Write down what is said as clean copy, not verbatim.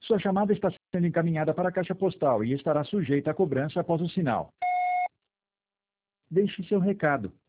Sua chamada está sendo encaminhada para a caixa postal e estará sujeita a cobrança após o sinal. Deixe seu recado.